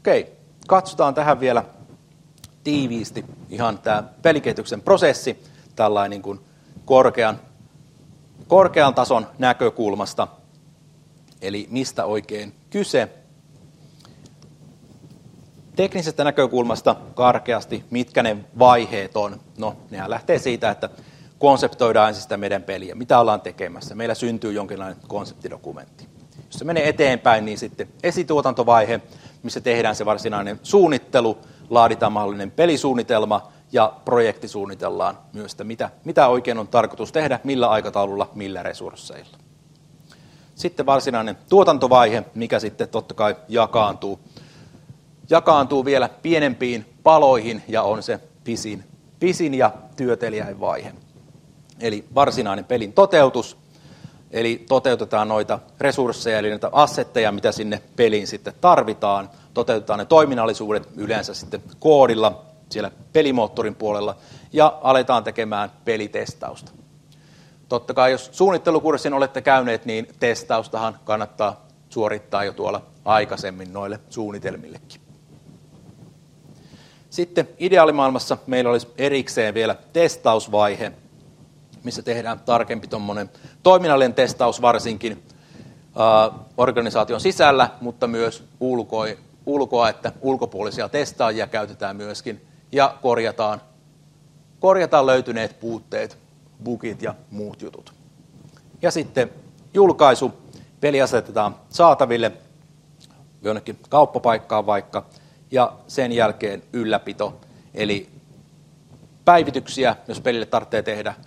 Okei, katsotaan tähän vielä tiiviisti ihan tämä pelikehityksen prosessi tällainen niin kuin korkean tason näkökulmasta. Eli mistä oikein kyse? Teknisestä näkökulmasta karkeasti, mitkä ne vaiheet on? No, nehän lähtee siitä, että konseptoidaan ensin sitä meidän peliä. Mitä ollaan tekemässä? Meillä syntyy jonkinlainen konseptidokumentti. Jos se menee eteenpäin, niin sitten esituotantovaihe, missä tehdään se varsinainen suunnittelu, laaditaan mahdollinen pelisuunnitelma ja projekti suunnitellaan myös, että mitä oikein on tarkoitus tehdä, millä aikataululla, millä resursseilla. Sitten varsinainen tuotantovaihe, mikä sitten totta kai jakaantuu vielä pienempiin paloihin ja on se pisin ja työteliäin vaihe. Eli varsinainen pelin toteutus, eli toteutetaan noita resursseja, eli näitä assetteja, mitä sinne peliin sitten tarvitaan. Toteutetaan ne toiminnallisuudet yleensä sitten koodilla siellä pelimoottorin puolella ja aletaan tekemään pelitestausta. Totta kai jos suunnittelukurssin olette käyneet, niin testaustahan kannattaa suorittaa jo tuolla aikaisemmin noille suunnitelmillekin. Sitten ideaalimaailmassa meillä olisi erikseen vielä testausvaihe, missä tehdään tarkempi tuommoinen toiminnallinen testaus varsinkin organisaation sisällä, mutta myös ulkoa, että ulkopuolisia testaajia käytetään myöskin ja korjataan löytyneet puutteet, bugit ja muut jutut. Ja sitten julkaisu, peli asetetaan saataville jonnekin kauppapaikkaan vaikka, ja sen jälkeen ylläpito, eli päivityksiä, jos pelille tarvitsee tehdä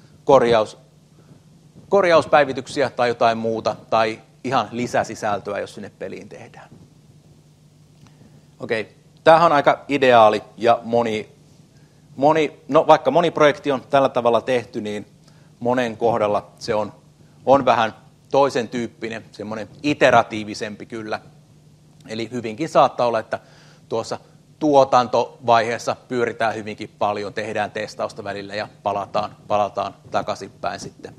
korjauspäivityksiä tai jotain muuta, tai ihan lisäsisältöä, jos sinne peliin tehdään. Okei, tämähän on aika ideaali, ja vaikka moni projekti on tällä tavalla tehty, niin monen kohdalla se on vähän toisen tyyppinen, semmoinen iteratiivisempi kyllä. Eli hyvinkin saattaa olla, että tuossa tuotantovaiheessa pyöritään hyvinkin paljon, tehdään testausta välillä ja palataan takaisinpäin sitten.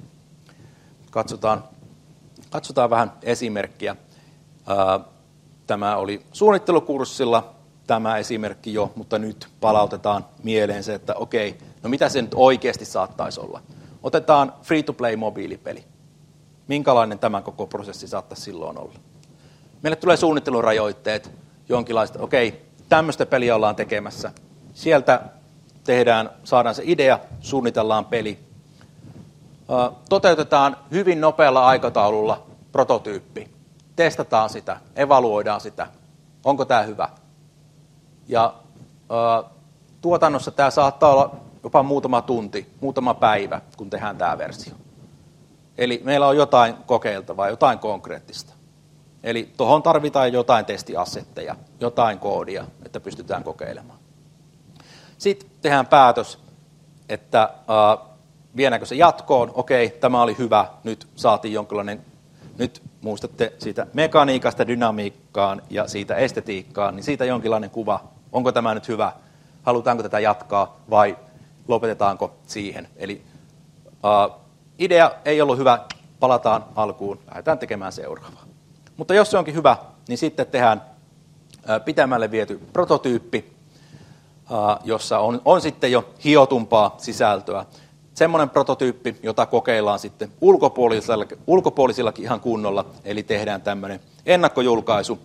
Katsotaan vähän esimerkkiä. Tämä oli suunnittelukurssilla tämä esimerkki jo, mutta nyt palautetaan mieleen se, että okei, no mitä se nyt oikeasti saattaisi olla. Otetaan free-to-play mobiilipeli. Minkälainen tämä koko prosessi saattaisi silloin olla? Meille tulee suunnittelurajoitteet, jonkinlaiset, okei, tämmöistä peliä ollaan tekemässä. Sieltä saadaan se idea, suunnitellaan peli. Toteutetaan hyvin nopealla aikataululla prototyyppi. Testataan sitä, evaluoidaan sitä. Onko tämä hyvä? Ja tuotannossa tämä saattaa olla jopa muutama tunti, muutama päivä, kun tehdään tämä versio. Eli meillä on jotain kokeiltavaa, jotain konkreettista. Eli tuohon tarvitaan jotain testiassetteja, jotain koodia, että pystytään kokeilemaan. Sitten tehdään päätös, että viedäänkö se jatkoon. Okei, tämä oli hyvä, nyt saatiin jonkinlainen, nyt muistatte siitä mekaniikasta, dynamiikkaan ja siitä estetiikkaan, niin siitä jonkinlainen kuva. Onko tämä nyt hyvä? Halutaanko tätä jatkaa vai lopetetaanko siihen? Eli idea ei ollut hyvä, palataan alkuun, lähdetään tekemään seuraavaa. Mutta jos se onkin hyvä, niin sitten tehdään pitämälle viety prototyyppi, jossa on sitten jo hiotumpaa sisältöä. Semmoinen prototyyppi, jota kokeillaan sitten ulkopuolisillakin ihan kunnolla, eli tehdään tämmöinen ennakkojulkaisu,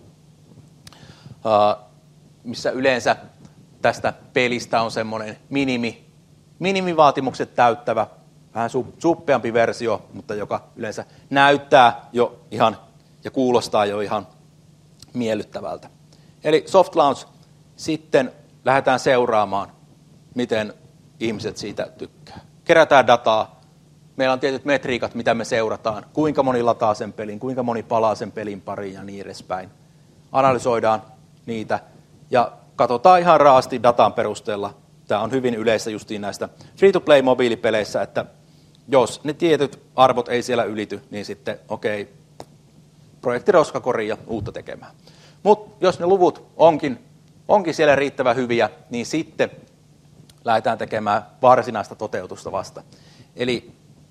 missä yleensä tästä pelistä on semmoinen minimivaatimukset täyttävä, vähän suppeampi versio, mutta joka yleensä näyttää jo ihan ja kuulostaa jo ihan miellyttävältä. Eli soft launch, sitten lähdetään seuraamaan, miten ihmiset siitä tykkää. Kerätään dataa, meillä on tietyt metriikat, mitä me seurataan, kuinka moni lataa sen pelin, kuinka moni palaa sen pelin pariin ja niin edespäin. Analysoidaan niitä ja katsotaan ihan raasti datan perusteella. Tämä on hyvin yleistä justiin näistä free-to-play mobiilipeleissä, että jos ne tietyt arvot ei siellä ylity, niin sitten okei, projekti roskakoriin ja uutta tekemään. Mutta jos ne luvut onkin siellä riittävän hyviä, niin sitten lähdetään tekemään varsinaista toteutusta vasta. Eli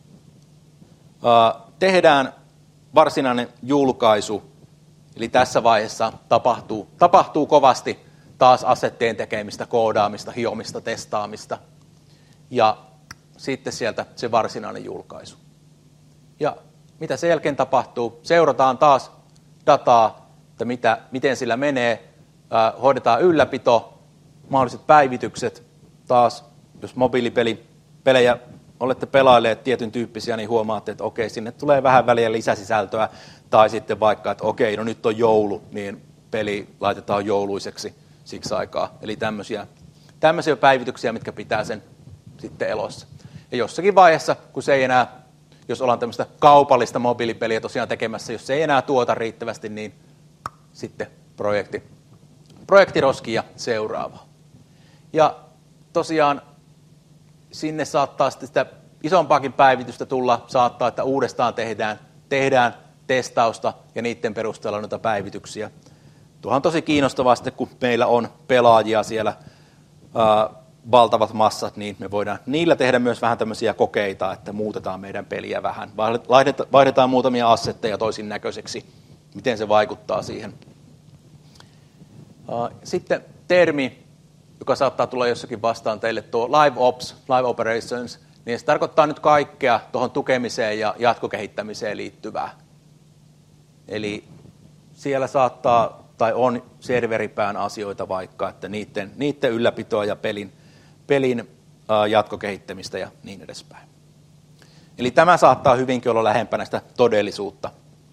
tehdään varsinainen julkaisu, eli tässä vaiheessa tapahtuu kovasti. taas assetteen tekemistä, koodaamista, hiomista, testaamista ja sitten sieltä se varsinainen julkaisu. Ja mitä sen jälkeen tapahtuu? Seurataan taas dataa, että miten sillä menee, hoidetaan ylläpito, mahdolliset päivitykset. Taas, jos mobiilipelejä olette pelailleet tietyn tyyppisiä, niin huomaatte, että okei, sinne tulee vähän väliä lisäsisältöä, tai sitten vaikka, että okei, no nyt on joulu, niin peli laitetaan jouluiseksi siksi aikaa. Eli tämmöisiä päivityksiä, mitkä pitää sen sitten elossa. Ja jossakin vaiheessa, kun se ei enää, jos ollaan tämmöistä kaupallista mobiilipeliä tosiaan tekemässä, jos se ei enää tuota riittävästi, niin sitten projekti roskii ja seuraava. Ja tosiaan sinne saattaa sitten sitä isompaakin päivitystä tulla, saattaa, että uudestaan tehdään testausta ja niiden perusteella noita päivityksiä. Tuohan on tosi kiinnostavaa sitten, kun meillä on pelaajia siellä, valtavat massat, niin me voidaan niillä tehdä myös vähän tämmöisiä kokeita, että muutetaan meidän peliä vähän. Vaihdetaan muutamia assetteja toisin näköiseksi, miten se vaikuttaa siihen. Sitten termi, joka saattaa tulla jossakin vastaan teille, tuo live ops, live operations, niin se tarkoittaa nyt kaikkea tuohon tukemiseen ja jatkokehittämiseen liittyvää. Eli siellä saattaa tai on serveripään asioita vaikka, että niiden ylläpitoa ja pelin jatkokehittämistä ja niin edespäin. Eli tämä saattaa hyvinkin olla lähempänä sitä todellisuutta.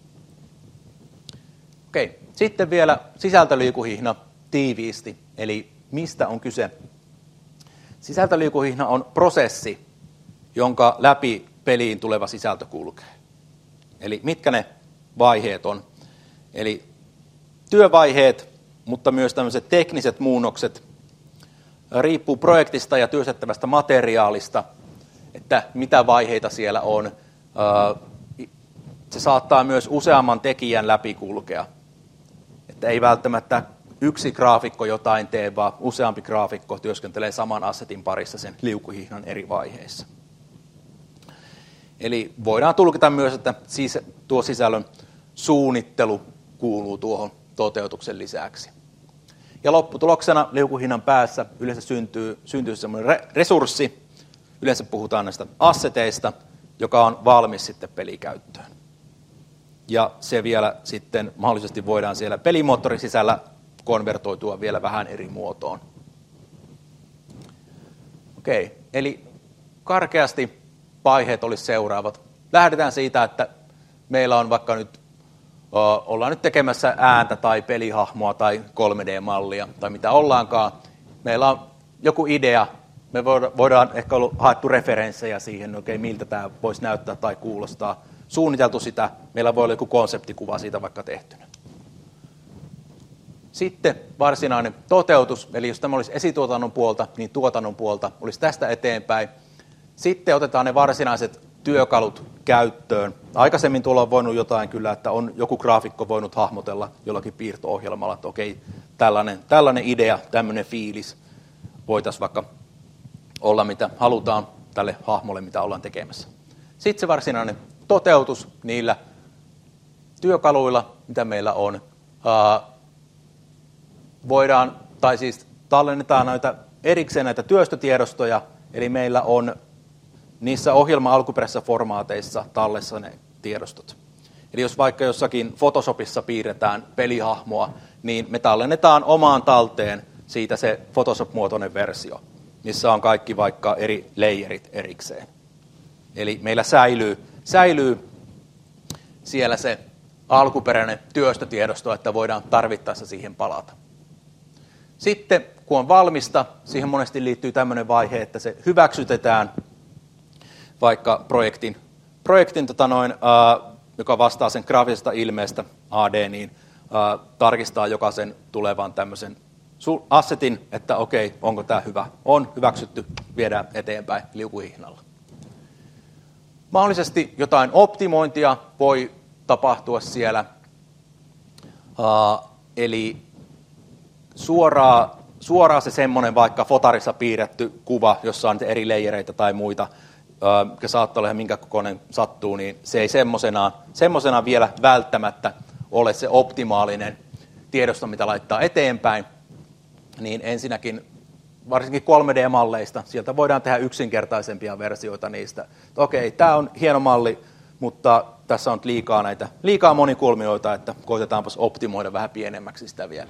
Okei, sitten vielä sisältöliukuhihna tiiviisti, eli mistä on kyse? Sisältöliukuhihna on prosessi, jonka läpi peliin tuleva sisältö kulkee. Eli mitkä ne vaiheet on? Eli työvaiheet, mutta myös tämmöiset tekniset muunnokset, riippuu projektista ja työstettävästä materiaalista, että mitä vaiheita siellä on. Se saattaa myös useamman tekijän läpi kulkea. Että ei välttämättä yksi graafikko jotain tee, vaan useampi graafikko työskentelee saman assetin parissa sen liukuhihnan eri vaiheissa. Eli voidaan tulkita myös, että tuo sisällön suunnittelu kuuluu tuohon toteutuksen lisäksi. Ja lopputuloksena liukuhihnan päässä yleensä syntyy semmoinen resurssi, yleensä puhutaan näistä asseteista, joka on valmis sitten pelikäyttöön. Ja se vielä sitten mahdollisesti voidaan siellä pelimoottorin sisällä konvertoitua vielä vähän eri muotoon. Okei, eli karkeasti vaiheet olisi seuraavat. Lähdetään siitä, että meillä on vaikka nyt, ollaan nyt tekemässä ääntä tai pelihahmoa tai 3D-mallia tai mitä ollaankaan. Meillä on joku idea, me voidaan ehkä olla haettu referenssejä siihen, okei, miltä tämä voisi näyttää tai kuulostaa. Suunniteltu sitä, meillä voi olla joku konseptikuva siitä vaikka tehtynä. Sitten varsinainen toteutus, eli jos tämä olisi esituotannon puolta, niin tuotannon puolta olisi tästä eteenpäin. Sitten otetaan ne varsinaiset työkalut käyttöön. Aikaisemmin tuolla on voinut jotain kyllä, että on joku graafikko voinut hahmotella jollakin piirto-ohjelmalla, että okei, tällainen idea, tämmöinen fiilis voitaisiin vaikka olla mitä halutaan tälle hahmolle, mitä ollaan tekemässä. Sitten se varsinainen toteutus niillä työkaluilla, mitä meillä on. Voidaan, tai siis tallennetaan erikseen näitä työstötiedostoja, eli meillä on niissä ohjelman alkuperäisissä formaateissa tallessa ne tiedostot. Eli jos vaikka jossakin Photoshopissa piirretään pelihahmoa, niin me tallennetaan omaan talteen siitä se Photoshop-muotoinen versio, missä on kaikki vaikka eri layerit erikseen. Eli meillä säilyy siellä se alkuperäinen työstötiedosto, että voidaan tarvittaessa siihen palata. Sitten kun on valmista, siihen monesti liittyy tämmöinen vaihe, että se hyväksytetään vaikka projektin joka vastaa sen graafisesta ilmeestä AD, niin tarkistaa jokaisen tulevan tämmöisen assetin, että okei, onko tämä hyvä? On hyväksytty, viedään eteenpäin liukuhihnalla. Mahdollisesti jotain optimointia voi tapahtua siellä, eli suoraan se semmoinen vaikka fotarissa piirretty kuva, jossa on eri leijereitä tai muita, mikä saattaa olla minkä kokoinen sattuu, niin se ei semmoisena vielä välttämättä ole se optimaalinen tiedosto, mitä laittaa eteenpäin. niin ensinnäkin varsinkin 3D-malleista, sieltä voidaan tehdä yksinkertaisempia versioita niistä. Okei, tämä on hieno malli, mutta tässä on liikaa monikulmioita, että koitetaanpas optimoida vähän pienemmäksi sitä vielä.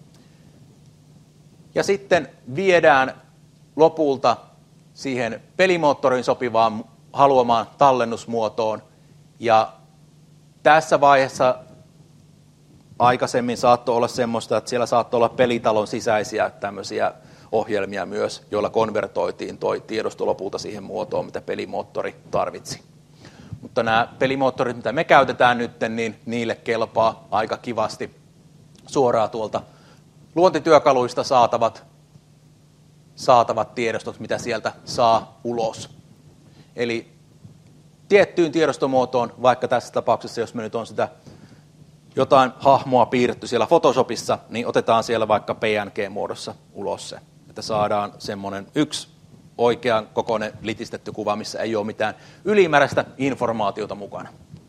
Ja sitten viedään lopulta siihen pelimoottoriin sopivaan haluamaan tallennusmuotoon. Ja tässä vaiheessa aikaisemmin saattoi olla semmoista, että siellä saattoi olla pelitalon sisäisiä tämmöisiä ohjelmia myös, joilla konvertoitiin toi tiedosto lopulta siihen muotoon, mitä pelimoottori tarvitsi. Mutta nämä pelimoottorit, mitä me käytetään nyt, niin niille kelpaa aika kivasti suoraan tuolta luontityökaluista saatavat tiedostot, mitä sieltä saa ulos. Eli tiettyyn tiedostomuotoon, vaikka tässä tapauksessa, jos me nyt on sitä jotain hahmoa piirretty siellä Photoshopissa, niin otetaan siellä vaikka PNG-muodossa ulos se, että saadaan semmoinen yksi oikean kokoinen litistetty kuva, missä ei ole mitään ylimääräistä informaatiota mukana.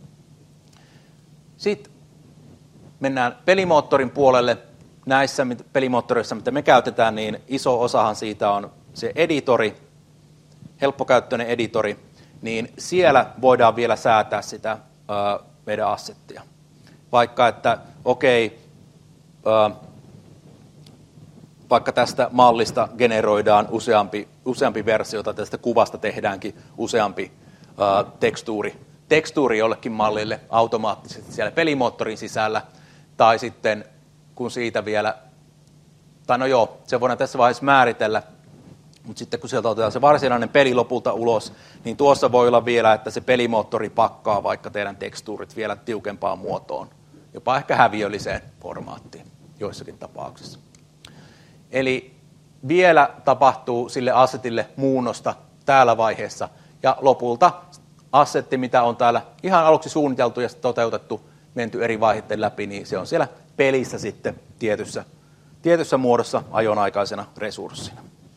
Sitten mennään pelimoottorin puolelle. Näissä pelimoottoreissa, mitä me käytetään, niin iso osahan siitä on se editori, helppokäyttöinen editori, niin siellä voidaan vielä säätää sitä meidän assettia. Vaikka että vaikka tästä mallista generoidaan useampi versio, tai tästä kuvasta tehdäänkin useampi tekstuuri jollekin mallille automaattisesti siellä pelimoottorin sisällä, tai sitten kun siitä vielä, tai no joo, se voidaan tässä vaiheessa määritellä, mutta sitten kun sieltä otetaan se varsinainen peli lopulta ulos, niin tuossa voi olla vielä, että se pelimoottori pakkaa vaikka teidän tekstuurit vielä tiukempaan muotoon, jopa ehkä häviölliseen formaattiin joissakin tapauksissa. Eli vielä tapahtuu sille assetille muunnosta täällä vaiheessa, ja lopulta assetti, mitä on täällä ihan aluksi suunniteltu ja toteutettu, menty eri vaiheiden läpi, niin se on siellä pelissä sitten tietyssä muodossa ajonaikaisena resurssina.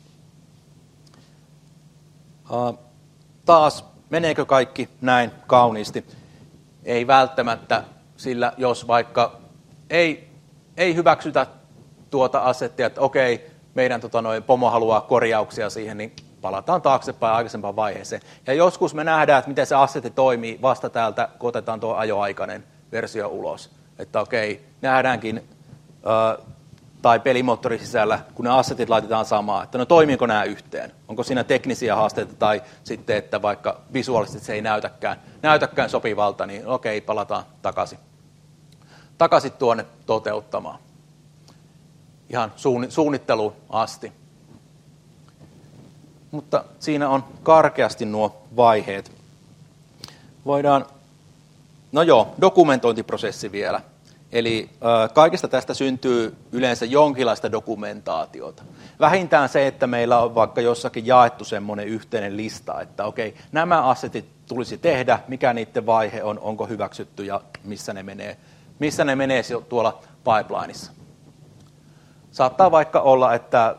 Taas, meneekö kaikki näin kauniisti? Ei välttämättä, sillä jos vaikka ei hyväksytä tuota assettia, että okei, meidän pomo haluaa korjauksia siihen, niin palataan taaksepäin aikaisempaan vaiheeseen. Ja joskus me nähdään, että miten se assetti toimii vasta täältä, kun otetaan tuo ajoaikainen versio ulos. Että okei, nähdäänkin, tai pelimoottorin sisällä, kun ne assetit laitetaan samaan, että no toimiiko nämä yhteen? Onko siinä teknisiä haasteita tai sitten, että vaikka visuaalisesti se ei näytäkään sopivalta, niin okei, palataan takaisin tuonne toteuttamaan. Ihan suunnitteluun asti. Mutta siinä on karkeasti nuo vaiheet. Dokumentointiprosessi vielä. Eli kaikesta tästä syntyy yleensä jonkinlaista dokumentaatiota. Vähintään se, että meillä on vaikka jossakin jaettu semmoinen yhteinen lista, että okei, nämä assetit tulisi tehdä, mikä niiden vaihe on, onko hyväksytty ja missä ne menee tuolla pipelineissa. Saattaa vaikka olla, että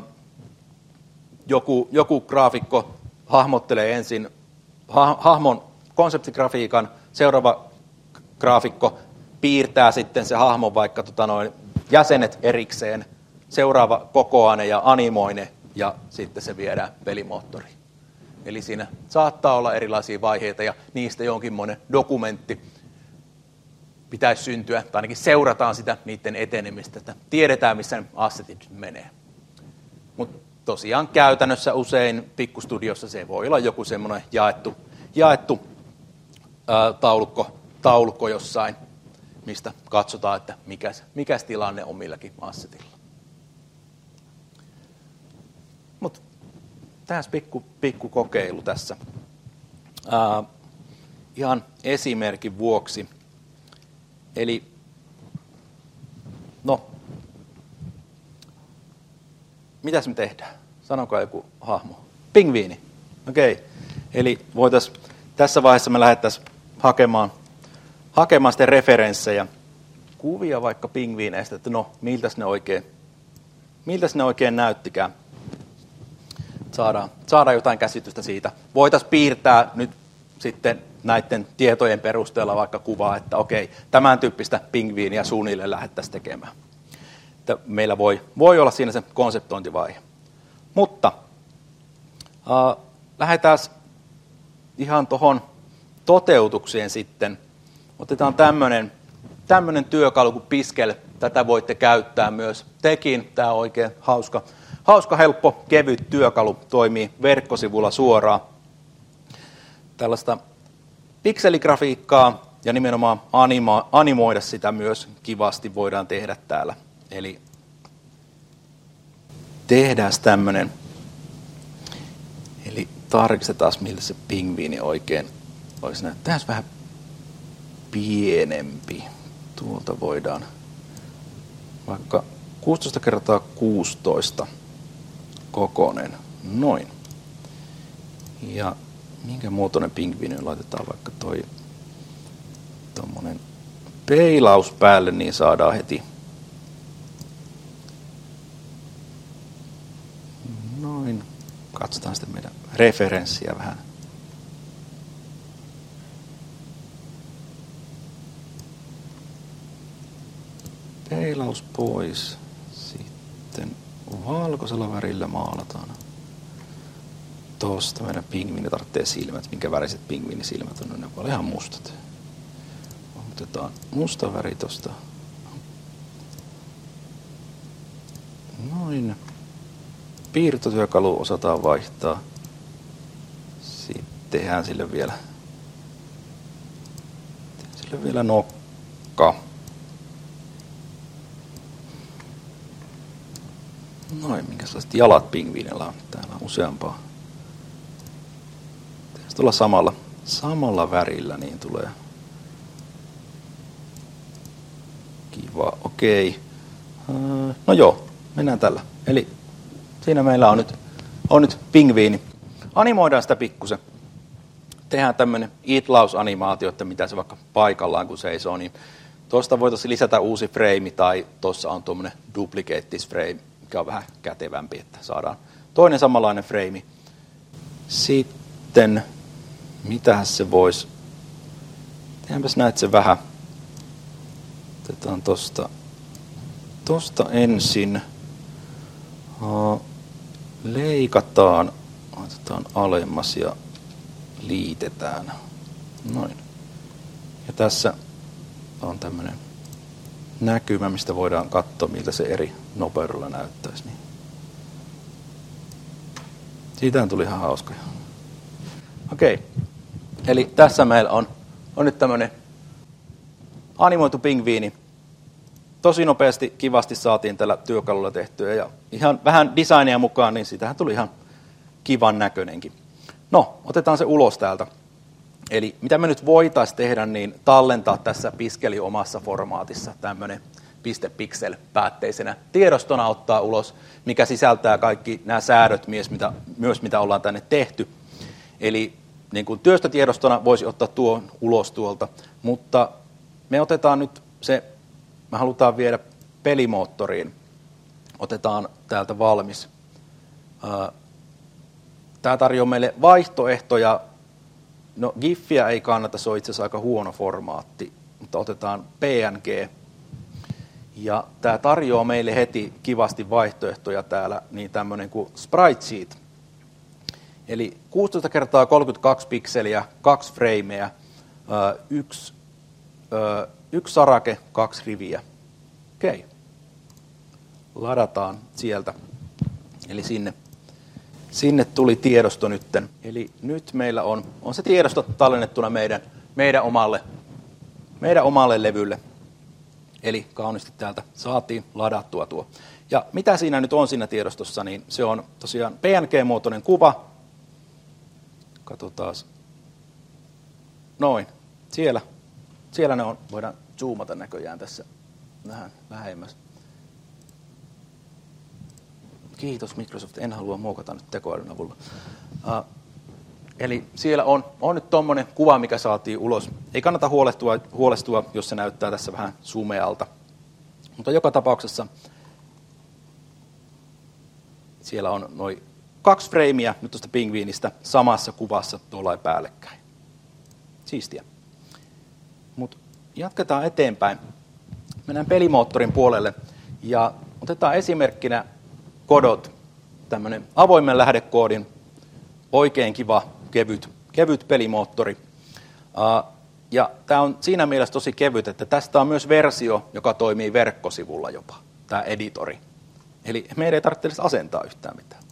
joku graafikko hahmottelee ensin hahmon konseptigrafiikan, seuraava graafikko piirtää sitten se hahmon vaikka jäsenet erikseen, seuraava kokoaa ne ja animoi ne ja sitten se viedään pelimoottoriin. Eli siinä saattaa olla erilaisia vaiheita ja niistä jonkinmoinen dokumentti pitäisi syntyä, tai ainakin seurataan sitä niiden etenemistä, että tiedetään, missä assetit menee. Mutta tosiaan käytännössä usein pikkustudiossa se voi olla joku semmoinen jaettu taulukko jossain, mistä katsotaan, että mikä tilanne on milläkin assetilla. Mutta tässä pikku kokeilu tässä. Ihan esimerkin vuoksi. Eli, mitäs me tehdään? Sanokaa joku hahmo. Pingviini. Okei. Eli tässä vaiheessa me lähdettäisiin hakemaan sitten referenssejä, kuvia vaikka pingviineistä, että miltäs ne oikein näyttikään. Saadaan jotain käsitystä siitä. Voitaisiin piirtää nyt sitten näiden tietojen perusteella vaikka kuvaa, että okei, tämän tyyppistä pingviiniä suunnilleen lähdettäisiin tekemään. että meillä voi olla siinä se konseptointivaihe. Mutta lähdetään ihan tuohon toteutukseen sitten. Otetaan tämmöinen työkalu kuin Piskel. Tätä voitte käyttää myös tekin. Tämä on oikein hauska, helppo, kevyt työkalu. Toimii verkkosivulla suoraan. Tällaista pikseligrafiikkaa ja nimenomaan animoida sitä myös kivasti voidaan tehdä täällä. Eli tehdään tämmöinen. Eli tarkistetaan, miltä se pingviini oikein olisi. Näyttää vähän pienempi. Tuolta voidaan vaikka 16 kertaa 16 kokoinen. Noin. Ja minkä muotoinen pingviini laitetaan vaikka tommonen peilaus päälle, niin saadaan heti. Noin. Katsotaan sitten meidän referenssiä vähän. Peilaus pois. Sitten valkoisella värillä maalataan. Tuosta meidän pingviini tarvitsee silmät. Minkä väriset pingviinisilmät on? Ne on ihan mustat. Otetaan musta väri tuosta. Noin. Piirtotyökalu osataan vaihtaa. Sitten tehdään sille vielä nokka. Noin, minkälaiset jalat pingviinillä on. Täällä on useampaa. Pitäisi tulla samalla värillä, niin tulee kiva. Okei. No joo, mennään tällä. Eli siinä meillä on nyt pingviini. Animoidaan sitä pikkusen. Tehdään tämmöinen eat-laus-animaatio, että mitä se vaikka paikallaan kun seisoo, niin tuosta voitaisiin lisätä uusi frame, tai tuossa on tuommoinen duplicate this frame, mikä on vähän kätevämpi, että saadaan toinen samanlainen frame. Sitten, mitähän se voisi, tehdäänpäs näet se vähän. Otetaan tosta ensin. Leikataan, otetaan alemmas ja liitetään. Noin. Ja tässä on tämmöinen näkymä, mistä voidaan katsoa, miltä se eri nopeudella näyttäisi. Niin. Siitä tuli ihan hauskoja. Okei. Eli tässä meillä on nyt tämmöinen animoitu pingviini. Tosi nopeasti, kivasti saatiin tällä työkalulla tehtyä ja ihan vähän designia mukaan, niin siitähän tuli ihan kivan näköinenkin. No, otetaan se ulos täältä. Eli mitä me nyt voitaisiin tehdä, niin tallentaa tässä Piskeli omassa formaatissa tämmöinen .pixel päätteisenä tiedostona ottaa ulos, mikä sisältää kaikki nämä säädöt myös mitä ollaan tänne tehty. Eli niin kuin työstötiedostona voisi ottaa tuon ulos tuolta, mutta me otetaan nyt me halutaan viedä pelimoottoriin. Otetaan täältä valmis. Tämä tarjoaa meille vaihtoehtoja. No, GIFiä ei kannata, se on itse asiassa aika huono formaatti, mutta otetaan PNG. Ja tämä tarjoaa meille heti kivasti vaihtoehtoja täällä, niin tämmöinen kuin Sprite Sheet. Eli 16 kertaa 32 pikseliä, 2 frameja, yksi sarake, 2 riviä. Okei. Ladataan sieltä. Eli sinne tuli tiedosto nytten. Eli nyt meillä on se tiedosto tallennettuna meidän omalle levylle. Eli kauniisti täältä saatiin ladattua tuo. Ja mitä siinä nyt on siinä tiedostossa, niin se on tosiaan PNG-muotoinen kuva. Katsotaan. Noin. Siellä ne on. Voidaan zoomata näköjään tässä vähän lähemmäs. Kiitos Microsoft, en halua muokata nyt tekoälyn avulla. Eli siellä on nyt tommonen kuva, mikä saatiin ulos. Ei kannata huolestua, jos se näyttää tässä vähän sumealta. Mutta joka tapauksessa siellä on noin 2 freimiä nyt tuosta pingviinistä samassa kuvassa tuolla päällekkäin. Siistiä. Mutta jatketaan eteenpäin. Mennään pelimoottorin puolelle ja Otetaan esimerkkinä Godot, tämmöinen avoimen lähdekoodin, oikein kiva, kevyt pelimoottori. Ja tämä on siinä mielessä tosi kevyt, että tästä on myös versio, joka toimii verkkosivulla jopa, tämä editori. Eli meidän ei tarvitse edes asentaa yhtään mitään.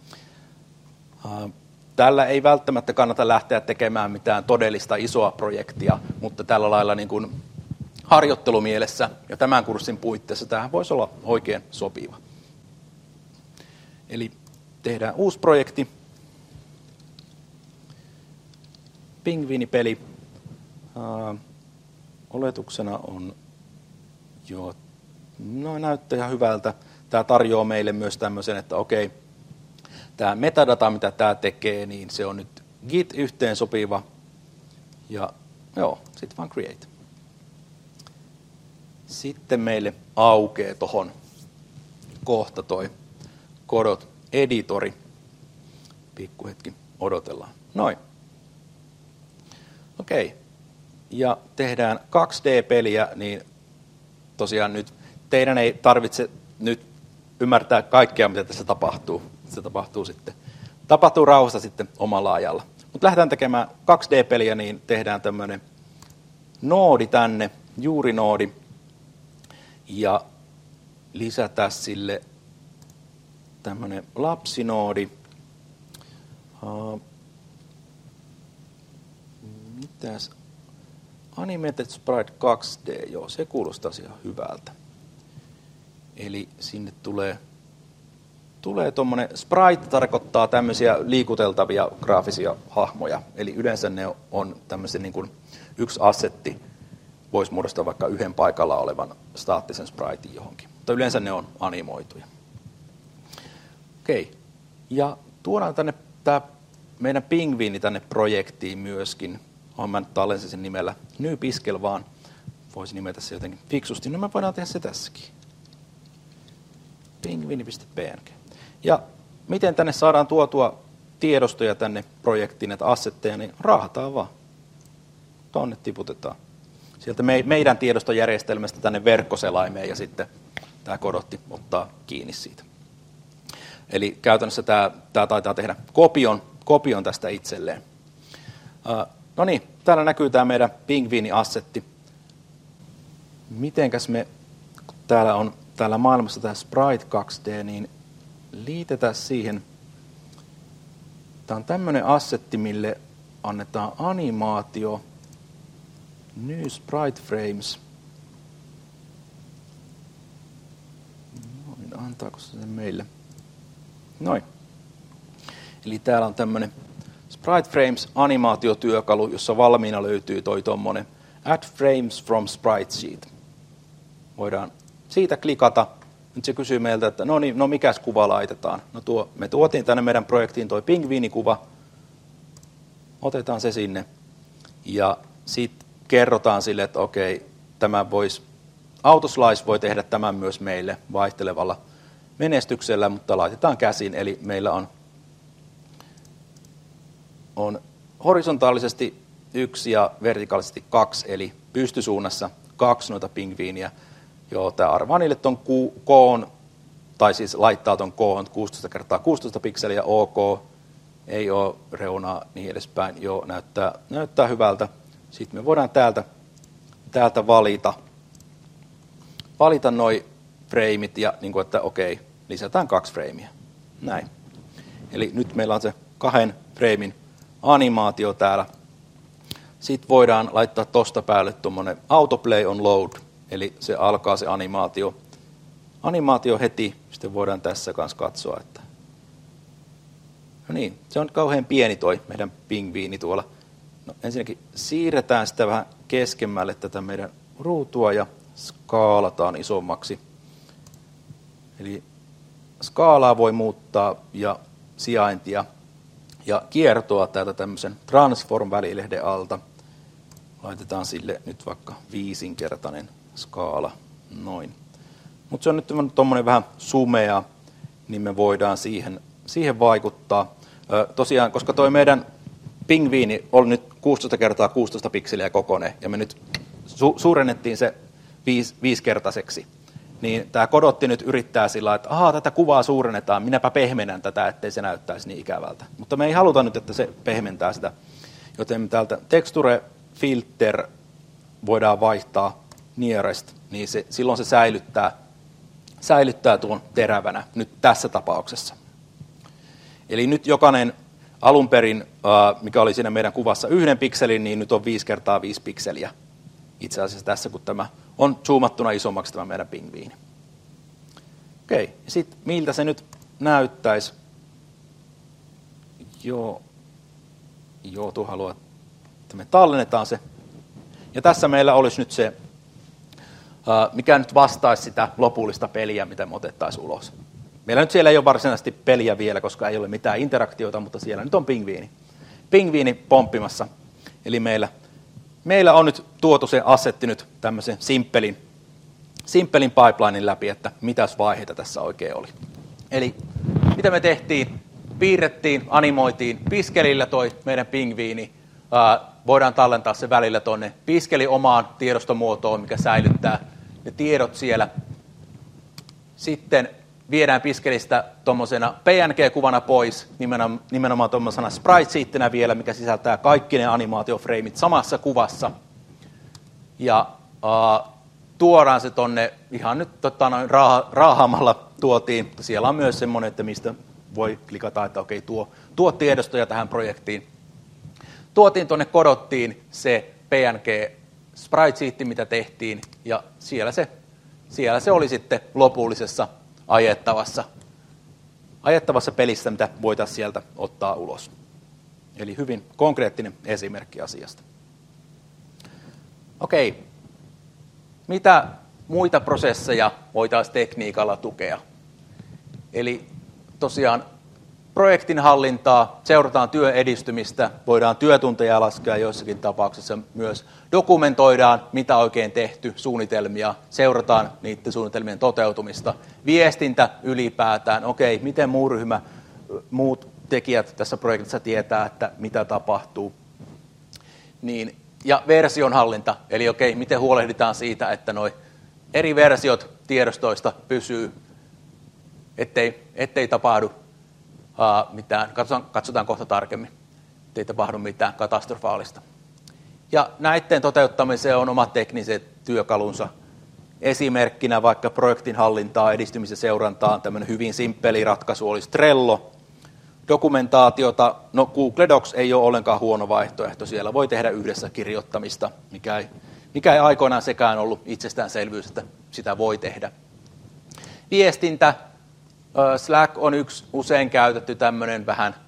Tällä ei välttämättä kannata lähteä tekemään mitään todellista isoa projektia, mutta tällä lailla niin kuin harjoittelumielessä ja tämän kurssin puitteissa tämähän voisi olla oikein sopiva. Eli tehdään uusi projekti. Pingviinipeli. Oletuksena on, joo, no näyttää ihan hyvältä. Tämä tarjoaa meille myös tämmöisen, että okei, tämä metadata, mitä tämä tekee, niin se on nyt Git-yhteen sopiva. Ja joo, sitten vaan create. Sitten meille aukeaa tuohon kohta toi Godot editori. Pikku hetki odotellaan. Noin. Okei. Ja tehdään 2D-peliä, niin tosiaan nyt teidän ei tarvitse nyt ymmärtää kaikkea, mitä tässä tapahtuu. Se tapahtuu rauhassa sitten omalla ajalla. Mutta lähdetään tekemään 2D-peliä, niin tehdään tämmöinen noodi tänne, juurinoodi, ja lisätään sille tämmöinen lapsinoodi. Mitäs? Animated Sprite 2D, joo, se kuulostaa ihan hyvältä. Eli sinne tulee tuommoinen, sprite tarkoittaa tämmöisiä liikuteltavia graafisia hahmoja. Eli yleensä ne on tämmöisen niin kuin yksi assetti, voisi muodostaa vaikka yhden paikalla olevan staattisen spritein johonkin. Mutta yleensä ne on animoituja. Okei, ja tuodaan tänne tämä meidän pingviini tänne projektiin myöskin. Mä nyt tallensin sen nimellä NewPiskel, vaan voisi nimetä se jotenkin fiksusti. No me voidaan tehdä se tässäkin. Pingviini.png. Ja miten tänne saadaan tuotua tiedostoja tänne projektiin, näitä assetteja, niin raahataan vaan. Tonne tiputetaan. Sieltä meidän tiedostojärjestelmästä tänne verkkoselaimeen ja sitten tämä Godotti ottaa kiinni siitä. Eli käytännössä tämä taitaa tehdä kopion tästä itselleen. No niin, täällä näkyy tämä meidän pingviini-assetti. Mitenkäs me, täällä maailmassa tämä Sprite 2D, niin liitetään siihen. Tämä on tämmöinen assetti, mille annetaan animaatio, New Sprite Frames. Noin, antaako se sen meille? Noin. Eli täällä on tämmöinen Sprite Frames animaatiotyökalu, jossa valmiina löytyy toi tommonen Add Frames from Sprite Sheet. Voidaan siitä klikata. Nyt se kysyy meiltä, että no mikäs kuva laitetaan. No me tuotiin tänne meidän projektiin toi pingviinikuva. Otetaan se sinne. Ja sitten kerrotaan sille, että okei, Autoslice voi tehdä tämän myös meille vaihtelevalla menestyksellä, mutta laitetaan käsin. Eli meillä on horisontaalisesti 1 ja vertikaalisesti 2, eli pystysuunnassa 2 noita pingviiniä. Joo, tämä arvaa niille ton koon, tai siis laittaa ton koon 16x16 pikseliä, ok, ei ole reunaa, niin edespäin. Joo, näyttää hyvältä. Sitten me voidaan täältä valita noi freimit ja niin kuin, että okei, lisätään 2 freimiä. Näin. Eli nyt meillä on se 2 freimin animaatio täällä. Sitten voidaan laittaa tosta päälle tuommoinen autoplay on load, eli se alkaa se animaatio heti. Sitten voidaan tässä kanssa katsoa, että no niin, se on kauhean pieni toi meidän pingviini tuolla. No, ensinnäkin siirretään sitä vähän keskemmälle tätä meidän ruutua ja skaalataan isommaksi. Eli skaalaa voi muuttaa ja sijaintia ja kiertoa täältä tämmöisen transform-välilehden alta. Laitetaan sille nyt vaikka 5-kertainen skaala, noin. Mutta se on nyt tuommoinen vähän sumea, niin me voidaan siihen vaikuttaa. Tosiaan, koska toi meidän pingviini on nyt 16x16 pikseliä kokoinen, ja me nyt suurennettiin se 5-kertaiseksi, niin tämä Kodotti nyt yrittää sillä, että tätä kuvaa suurennetaan, minäpä pehmennän tätä, ettei se näyttäisi niin ikävältä. Mutta me ei haluta nyt, että se pehmentää sitä, joten täältä Texture Filter voidaan vaihtaa Nearest, niin silloin se säilyttää tuon terävänä nyt tässä tapauksessa. Eli nyt jokainen alun perin, mikä oli siinä meidän kuvassa 1 pikselin, niin nyt on 5 × 5 pikseliä. Itse asiassa tässä, kun tämä on zoomattuna isommaksi tämä meidän pingviini. Okei, ja sitten miltä se nyt näyttäisi? Joo, tuo haluaa, että me tallennetaan se. Ja tässä meillä olisi nyt se, mikä nyt vastaisi sitä lopullista peliä, mitä me otettaisiin ulos. Meillä nyt siellä ei ole varsinaisesti peliä vielä, koska ei ole mitään interaktiota, mutta siellä nyt on pingviini pomppimassa. Eli meillä on nyt tuotu se assetti nyt tämmöisen simppelin pipelinin läpi, että mitäs vaiheita tässä oikein oli. Eli mitä me tehtiin? Piirrettiin, animoitiin piskelillä toi meidän pingviini. Voidaan tallentaa se välillä tuonne piskeli omaan tiedostomuotoon, mikä säilyttää ne tiedot siellä. Sitten viedään piskelistä tuommoisena PNG-kuvana pois, nimenomaan tuommoisena sprite-sheettinä vielä, mikä sisältää kaikki ne animaatiofreimit samassa kuvassa. Ja tuodaan se tonne, ihan nyt raahaamalla tuotiin. Siellä on myös semmoinen, että mistä voi klikata, että okei, tuo tiedostoja tähän projektiin. Tuotiin tuonne Kodottiin se PNG-sprite-sheetti, mitä tehtiin, ja siellä se oli sitten lopullisessa ajettavassa pelissä, mitä voitaisiin sieltä ottaa ulos. Eli hyvin konkreettinen esimerkki asiasta. Okei, mitä muita prosesseja voitaisiin tekniikalla tukea? Eli tosiaan projektin hallintaa, seurataan työn edistymistä, voidaan työtunteja laskea joissakin tapauksissa myös dokumentoidaan, mitä oikein tehty, suunnitelmia, seurataan niiden suunnitelmien toteutumista, viestintä ylipäätään, okei, miten muu ryhmä, muut tekijät tässä projektissa tietää, että mitä tapahtuu, niin, ja versionhallinta, eli okei, miten huolehditaan siitä, että nuo eri versiot tiedostoista pysyy, ettei tapahdu mitään, katsotaan kohta tarkemmin, ettei tapahdu mitään katastrofaalista. Ja näiden toteuttamiseen on omat tekniset työkalunsa. Esimerkkinä vaikka projektin hallintaa, edistymisen seurantaan, tämmöinen hyvin simppeli ratkaisu olisi Trello. Dokumentaatiota, no Google Docs ei ole ollenkaan huono vaihtoehto, siellä voi tehdä yhdessä kirjoittamista, mikä ei aikoinaan sekään ollut itsestäänselvyys, että sitä voi tehdä. Viestintä, Slack on yksi usein käytetty tämmöinen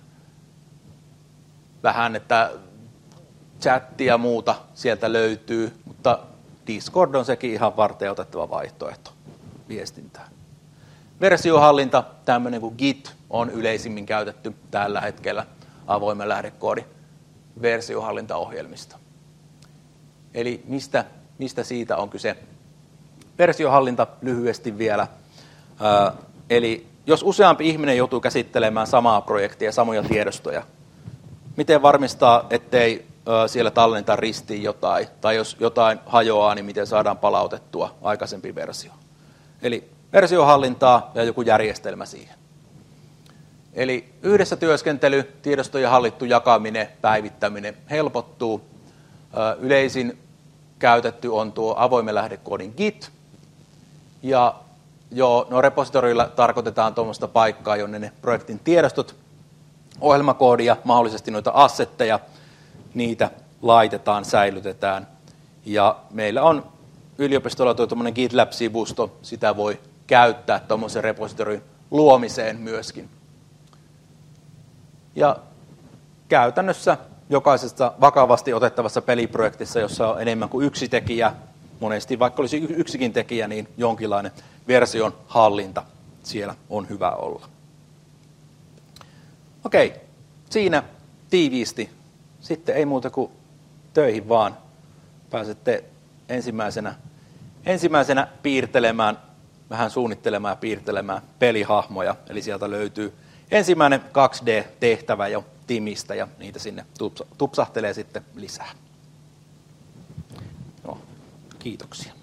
vähän, että chatti ja muuta sieltä löytyy, mutta Discord on sekin ihan varteenotettava vaihtoehto viestintään. Versiohallinta, tämmöinen kuin Git, on yleisimmin käytetty tällä hetkellä avoimen lähdekoodin versiohallintaohjelmista. Eli mistä siitä on kyse? Versiohallinta lyhyesti vielä. Eli jos useampi ihminen joutuu käsittelemään samaa projektia ja samoja tiedostoja, miten varmistaa, ettei siellä tallenneta ristiin jotain, tai jos jotain hajoaa, niin miten saadaan palautettua aikaisempi versio. Eli versiohallintaa ja joku järjestelmä siihen. Eli yhdessä työskentely, tiedostojen hallittu jakaminen, päivittäminen helpottuu. Yleisin käytetty on tuo avoimen lähdekoodin Git, ja repositorilla tarkoitetaan tuommoista paikkaa, jonne ne projektin tiedostot, ohjelmakoodia, mahdollisesti noita assetteja, niitä laitetaan, säilytetään. Ja meillä on yliopistolla tuommoinen GitLab-sivusto, sitä voi käyttää tuommoisen repositorin luomiseen myöskin. Ja käytännössä jokaisessa vakavasti otettavassa peliprojektissa, jossa on enemmän kuin yksi tekijä, monesti vaikka olisi yksikin tekijä, niin jonkinlainen version hallinta siellä on hyvä olla. Okei, siinä tiiviisti. Sitten ei muuta kuin töihin vaan. Pääsette ensimmäisenä piirtelemään, vähän suunnittelemaan ja piirtelemään pelihahmoja. Eli sieltä löytyy ensimmäinen 2D-tehtävä jo Timistä ja niitä sinne tupsahtelee sitten lisää. No, kiitoksia.